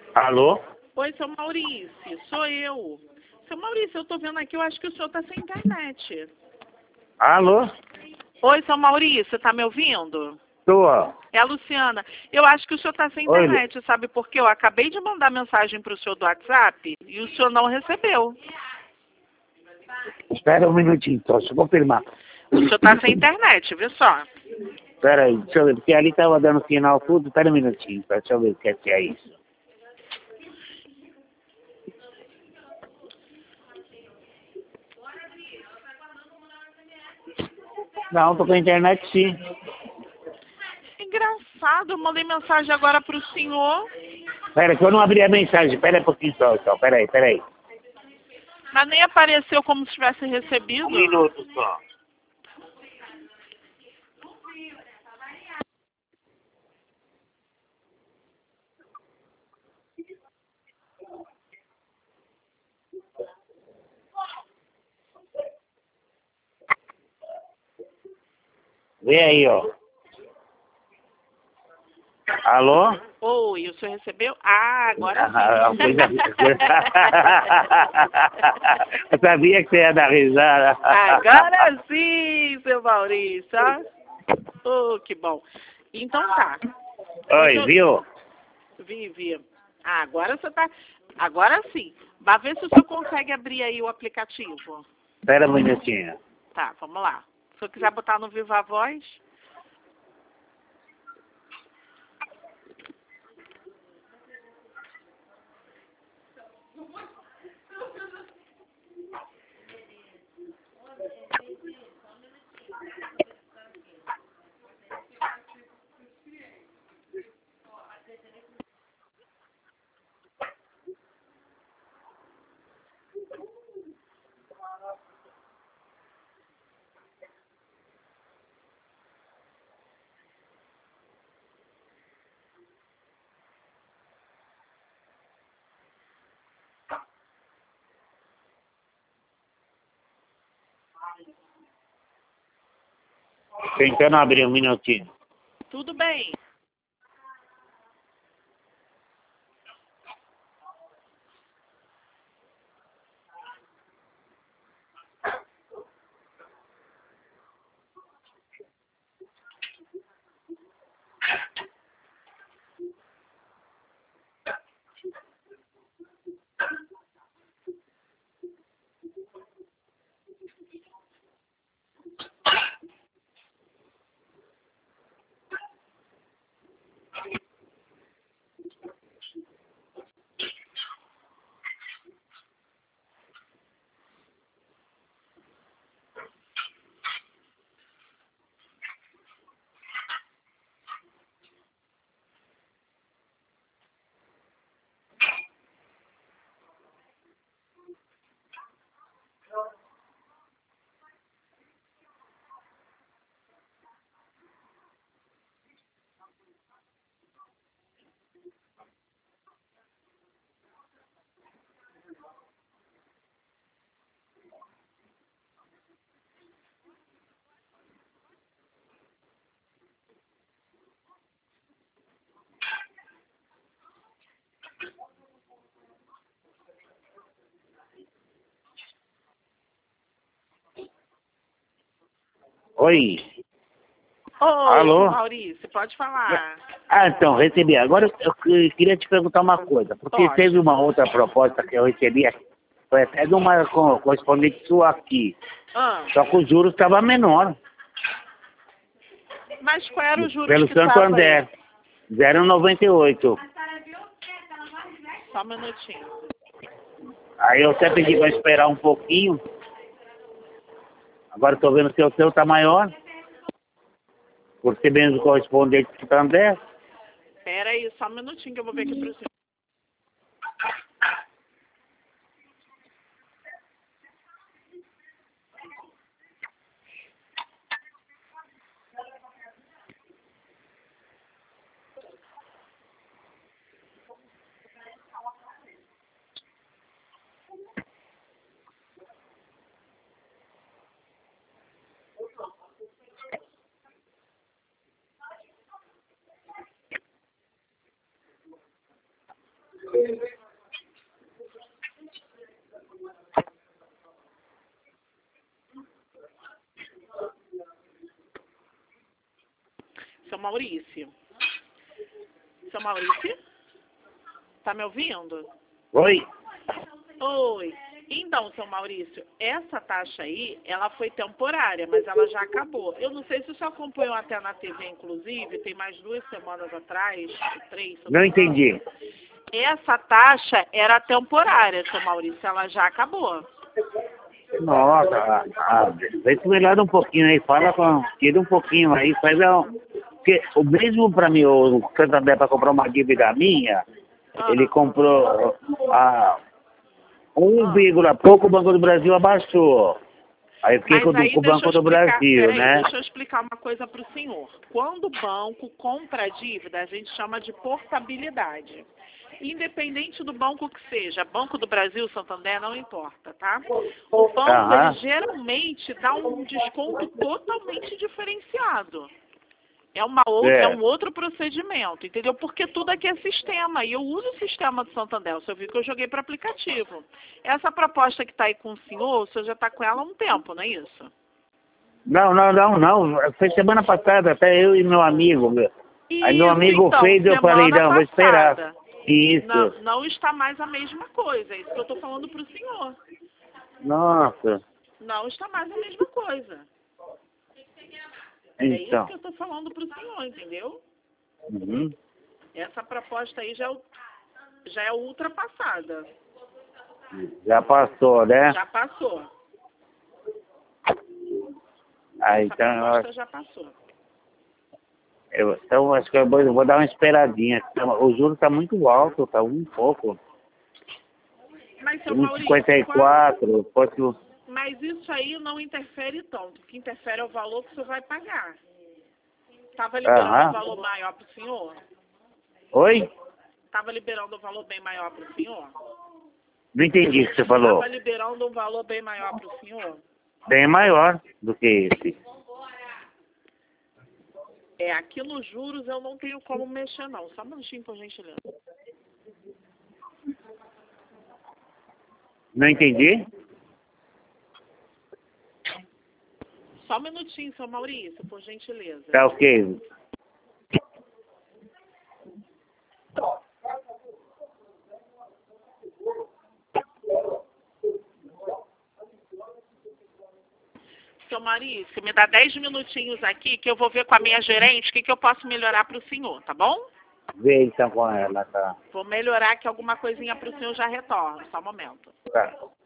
Alô? Oi, seu Maurício, sou eu. Seu Maurício, eu tô vendo aqui, eu acho que o senhor tá sem internet. Alô? Oi, seu Maurício, tá me ouvindo? Tô. É a Luciana. Eu acho que o senhor tá sem Oi, internet, sabe? Porque eu acabei de mandar mensagem pro senhor do WhatsApp e o senhor não recebeu. espera um minutinho, só, deixa eu confirmar. O senhor tá sem internet, vê só. Espera aí, deixa eu ver, porque ali tava dando sinal tudo, espera um minutinho, deixa eu ver o que é isso. Não, tô com a internet sim. Engraçado, eu mandei mensagem agora pro senhor, Espera, que eu não abri a mensagem, espera aí um pouquinho só, espera aí. mas nem apareceu como se tivesse Um recebido. minuto só. Vê aí, ó. Alô? Oi, o senhor recebeu? Ah, agora Ah, sim. eu sabia que você ia dar risada. Agora sim, seu Maurício. Oh, que bom. Então tá. Oi, Deixa eu... viu? Vi. Ah, agora você tá... Agora sim. Vai ver se o senhor consegue abrir aí o aplicativo. Espera um minutinho. Tá, vamos lá. Se o senhor quiser botar no Viva Voz. Tentando abrir um minutinho. Tudo bem. Oi. Oi, Alô? seu Maurício, pode falar. Ah, então, recebi. Agora eu queria te perguntar uma coisa, porque Pode. teve uma outra proposta que eu recebi, foi até de uma correspondente sua aqui, Ah, só que o juros estava menor, mas qual era o juros pelo que estava aí? Santander, 0,98. Só um minutinho. Aí eu até pedi para esperar um pouquinho, agora estou vendo que o seu está maior, por ser menos correspondente do Santander. Pera aí, só um minutinho que eu vou ver aqui pro senhor. Seu Maurício. Seu Maurício? Tá me ouvindo? Oi? Oi. Então, seu Maurício, essa taxa aí, ela foi temporária, mas ela já acabou. Eu não sei se o senhor acompanhou até na TV, inclusive, tem mais 2 semanas atrás, 3. Não entendi. Essa taxa era temporária, seu Maurício, ela já acabou. Nossa, vê se melhora um pouquinho aí, tira um pouquinho aí, faz porque o mesmo para mim, o Santander para comprar uma dívida minha, ele comprou a 1, pouco, o Banco do Brasil abaixou. Aí eu fiquei com o Banco do Brasil, né? Deixa eu explicar uma coisa para o senhor. Quando o banco compra a dívida, a gente chama de portabilidade. Independente do banco que seja, Banco do Brasil, Santander, não importa, tá? O banco, ele geralmente dá um desconto totalmente diferenciado. É um outro procedimento, entendeu? Porque tudo aqui é sistema, e eu uso o sistema do Santander. O senhor viu que eu joguei para aplicativo. Essa proposta que está aí com o senhor já está com ela há um tempo, não é isso? Não. Foi semana passada, até eu e meu amigo. Aí meu amigo então, fez, eu falei, não, vou esperar. Isso. Não está mais a mesma coisa, é isso que eu estou falando para o senhor. Nossa. Não está mais a mesma coisa. Então. É isso que eu estou falando para o senhor, entendeu? Uhum. Essa proposta aí já é ultrapassada. Já passou, né? Já passou. Ah, Essa proposta já passou. Então, acho que eu vou dar uma esperadinha. O juro está muito alto, está um pouco. Mas, seu Maurício, 1,54, pode... Mas isso aí não interfere tanto. O que interfere é o valor que o senhor vai pagar. Estava liberando um valor maior para o senhor? Oi? Estava liberando um valor bem maior para o senhor? Não entendi o que você falou. Estava liberando um valor bem maior para o senhor? Bem maior do que esse. Aqui nos juros eu não tenho como mexer, não. Só um minutinho, por gentileza. Não entendi? Só um minutinho, seu Maurício, por gentileza. Tá ok. Seu Maurício, me dá 10 minutinhos aqui que eu vou ver com a minha gerente o que eu posso melhorar para o senhor, tá bom? Vê então com ela, tá? Vou melhorar que alguma coisinha para o senhor já retorno. Só um momento. Tá.